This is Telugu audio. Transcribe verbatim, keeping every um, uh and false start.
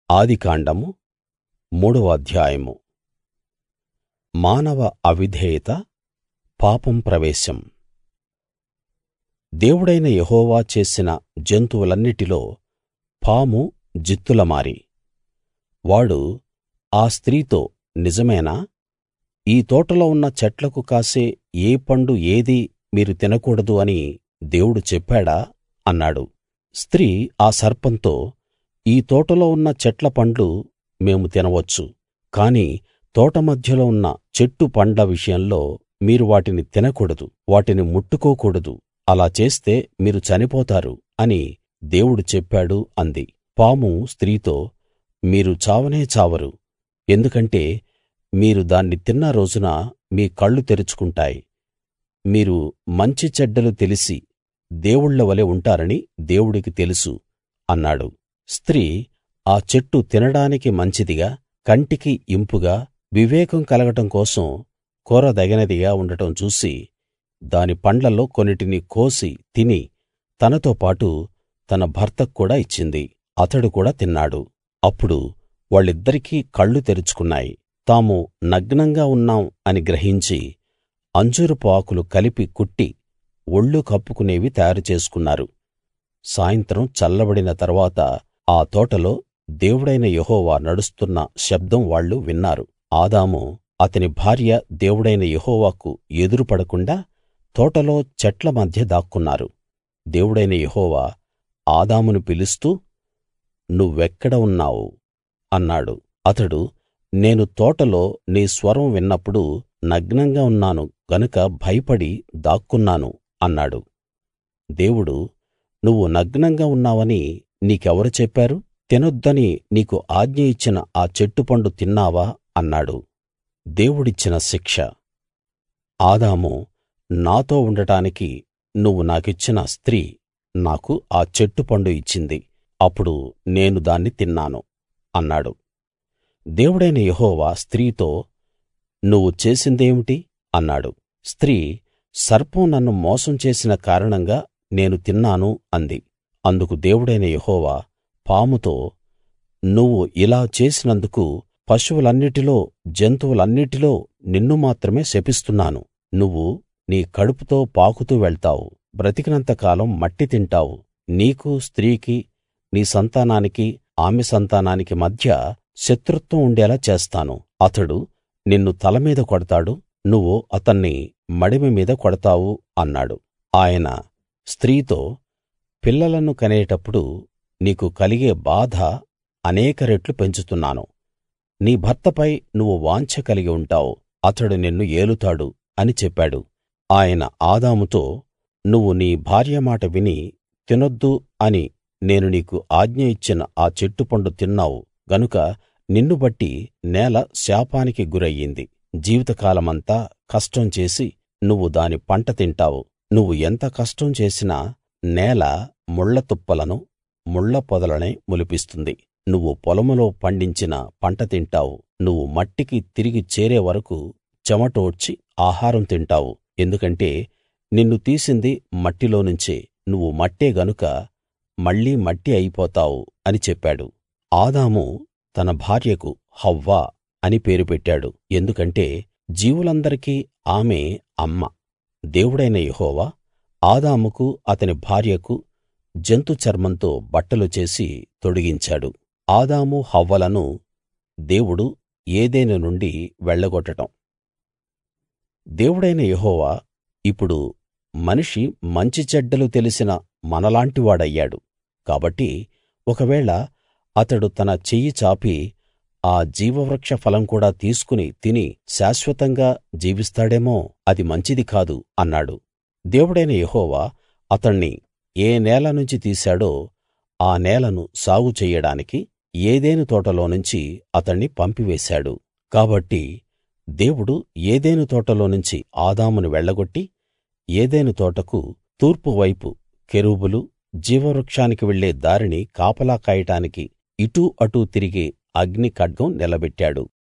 ఆదికాండము మూడవ అధ్యాయము. మానవ అవిధేయత, పాపం ప్రవేశం. దేవుడైన యెహోవా చేసిన జంతువులన్నిటిలో పాము జిత్తులమారి. వాడు ఆ స్త్రీతో, నిజమేనా? ఈ తోటలో ఉన్న చెట్లకు కాసే ఏ పండు ఏదీ మీరు తినకూడదు అని దేవుడు చెప్పాడా అన్నాడు. స్త్రీ ఆ సర్పంతో, ఈ తోటలో ఉన్న చెట్ల పండ్లు మేము తినవచ్చు, కాని తోట మధ్యలో ఉన్న చెట్టు పండ్ల విషయంలో మీరు వాటిని తినకూడదు, వాటిని ముట్టుకోకూడదు, అలా చేస్తే మీరు చనిపోతారు అని దేవుడు చెప్పాడు అంది. పాము స్త్రీతో, మీరు చావనే చావరు, ఎందుకంటే మీరు దాన్ని తిన్న రోజున మీ కళ్ళు తెరుచుకుంటాయి, మీరు మంచి చెడ్డలు తెలిసి దేవుళ్ళ వలె ఉంటారని దేవుడికి తెలుసు అన్నాడు. స్త్రీ ఆ చెట్టు తినడానికి మంచిదిగా, కంటికి ఇంపుగా, వివేకం కలగడం కోసం కోరదగినదిగా ఉండటం చూసి దాని పండ్లలో కొన్నిటిని కోసి తిని తనతో పాటు తన భర్తకు కూడా ఇచ్చింది. అతడు కూడా తిన్నాడు. అప్పుడు వాళ్ళిద్దరికీ కళ్ళు తెరుచుకున్నాయి. తాము నగ్నంగా ఉన్నాం అని గ్రహించి అంజూరపు ఆకులు కలిపి కుట్టి ఒళ్ళు కప్పుకునేవి తయారు చేసుకున్నారు. సాయంత్రం చల్లబడిన తరువాత ఆ తోటలో దేవుడైన యెహోవా నడుస్తున్న శబ్దం వాళ్ళు విన్నారు. ఆదాము అతని భార్య దేవుడైన యెహోవాకు ఎదురు పడకుండా తోటలో చెట్ల మధ్య దాక్కున్నారు. దేవుడైన యెహోవా ఆదామును పిలుస్తూ, నువ్వెక్కడ ఉన్నావు అన్నాడు. అతడు, నేను తోటలో నీ స్వరం విన్నప్పుడు నగ్నంగా ఉన్నాను గనుక భయపడి దాక్కున్నాను అన్నాడు. దేవుడు, నువ్వు నగ్నంగా ఉన్నావని నీకెవరు చెప్పారు? తినొద్దని నీకు ఆజ్ఞ ఇచ్చిన ఆ చెట్టు పండు తిన్నావా అన్నాడు. దేవుడిచ్చిన శిక్ష. ఆదాము, నాతో ఉండటానికి నువ్వు నాకిచ్చిన స్త్రీ నాకు ఆ చెట్టు పండు ఇచ్చింది, అప్పుడు నేను దాన్ని తిన్నాను అన్నాడు. దేవుడైన యెహోవా స్త్రీతో, నువ్వు చేసిందేమిటి అన్నాడు. స్త్రీ, సర్పం నన్ను మోసం చేసిన కారణంగా నేను తిన్నాను అంది. అందుకు దేవుడైన యెహోవా పాముతో, నువ్వు ఇలా చేసినందుకు పశువులన్నిటిలో, జంతువులన్నిటిలో నిన్ను మాత్రమే శపిస్తున్నాను. నువ్వు నీ కడుపుతో పాకుతూ వెళ్తావు, బ్రతికినంత కాలం మట్టి తింటావు. నీకూ స్త్రీకి, నీ సంతానానికి ఆమె సంతానానికి మధ్య శత్రుత్వం ఉండేలా చేస్తాను. అతడు నిన్ను తల మీద కొడతాడు, నువ్వు అతన్ని మడిమె మీద కొడతావు అన్నాడు. ఆయన స్త్రీతో, పిల్లలను కనేటప్పుడు నీకు కలిగే బాధ అనేక రెట్లు పెంచుతున్నాను. నీ భర్తపై నువ్వు వాంఛ కలిగి ఉంటావు, అతడు నిన్ను ఏలుతాడు అని చెప్పాడు. ఆయన ఆదాముతో, నువ్వు నీ భార్య మాట విని తినొద్దు అని నేను నీకు ఆజ్ఞ ఇచ్చిన ఆ చెట్టు పండు తిన్నావు గనుక నిన్ను బట్టి నేల శాపానికి గురయ్యింది. జీవితకాలమంతా కష్టం చేసి నువ్వు దాని పంట తింటావు. నువ్వు ఎంత కష్టం చేసినా నేల ముళ్ళ తుప్పలను, ముళ్ళ పొదలనే మొలిపిస్తుంది. నువ్వు పొలంలో పండించిన పంట తింటావు. నువ్వు మట్టికి తిరిగి చేరే వరకూ చెమటోడ్చి ఆహారం తింటావు, ఎందుకంటే నిన్ను తీసింది మట్టిలోనుంచే, నువ్వు మట్టే గనుక మళ్ళీ మట్టి అయిపోతావు అని చెప్పాడు. ఆదాము తన భార్యకు హవ్వ అని పేరు పెట్టాడు, ఎందుకంటే జీవులందరికీ ఆమె అమ్మ. దేవుడైన యెహోవా ఆదాముకు అతని భార్యకు జంతు చర్మంతో బట్టలు చేసి తొడిగించాడు. ఆదాము హవ్వలను దేవుడు ఏదెను నుండి వెళ్ళగొట్టడం. దేవుడైన యెహోవా ఇప్పుడు మనిషి మంచి చెడ్డలు తెలిసిన మనలాంటివాడయ్యాడు. కాబట్టి ఒకవేళ అతడు తన చెయ్యి చాపి ఆ జీవవృక్ష ఫలం కూడా తీసుకుని తిని శాశ్వతంగా జీవిస్తాడేమో, అది మంచిది కాదు అన్నాడు. దేవుడైన యెహోవా అతణ్ణి ఏ నేల నుంచి తీశాడో ఆ నేలను సాగు చెయ్యడానికి ఏదెను తోటలోనుంచి అతణ్ణి పంపివేశాడు. కాబట్టి దేవుడు ఏదెను తోటలోనుంచి ఆదామును వెళ్ళగొట్టి ఏదెను తోటకు తూర్పు వైపు కెరూబులు, జీవవృక్షానికి వెళ్ళే దారిని కాపలా కాయడానికి ఇటూ అటూ తిరిగే అగ్ని ఖడ్గం నిలబెట్టాడు.